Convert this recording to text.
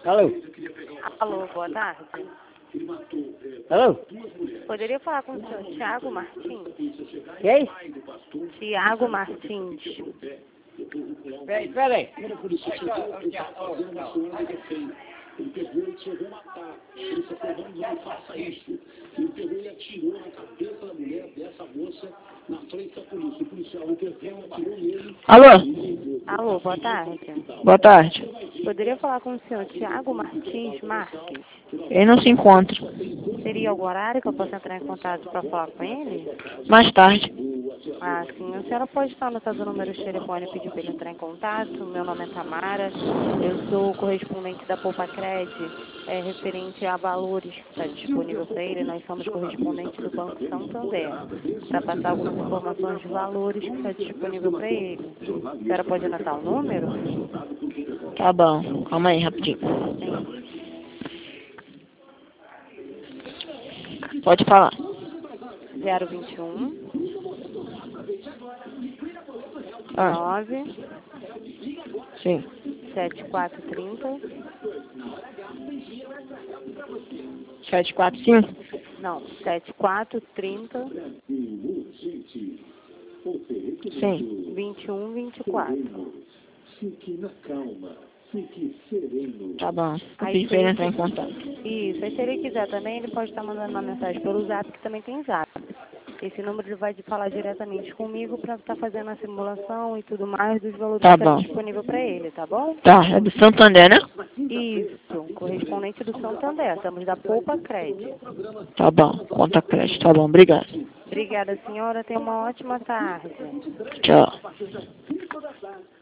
Alô? Alô, boa tarde. Alô? Poderia falar com o senhor Tiago Martins? Quem? Tiago Martins. Peraí. Ele pegou e disse, eu vou matar. Ele falou, não faça isso. Ele pegou e atirou na cabeça da mulher, dessa moça, na frente da polícia. O policial interveio, atirou nele. Alô? Alô, boa tarde. Boa tarde. Poderia falar com o senhor Tiago Martins Marques? Ele não se encontra. Teria algum horário que eu possa entrar em contato para falar com ele? Mais tarde. Ah, sim. A senhora pode estar anotando o número de telefone e pedir para ele entrar em contato. Meu nome é Tamara. Eu sou correspondente da Poupa Cred, referente a valores que está disponível para ele. Nós somos correspondentes do Banco Santander, para passar algumas informações de valores que está disponível para ele. A senhora pode anotar o número? Tá bom. Calma aí, rapidinho. Sim. Pode falar. 021 Ah, 9 sim. 7430. 745? Não, 7430 Sim. 2124. Fique na calma, fique sereno. Tá bom. Eu Aí pedi pra ele entrar em contato. Isso, aí se ele quiser também, ele pode estar mandando uma mensagem pelo Zap, que também tem Zap. Esse número ele vai falar diretamente comigo para estar fazendo a simulação e tudo mais dos valores Tá que está bom. disponível para ele, tá bom? Tá, é do Santander, né? Isso, correspondente do Santander, estamos da Poupa Cred. Tá bom. Conta crédito. Tá bom. Obrigado. Obrigada, senhora, tenha uma ótima tarde. Tchau.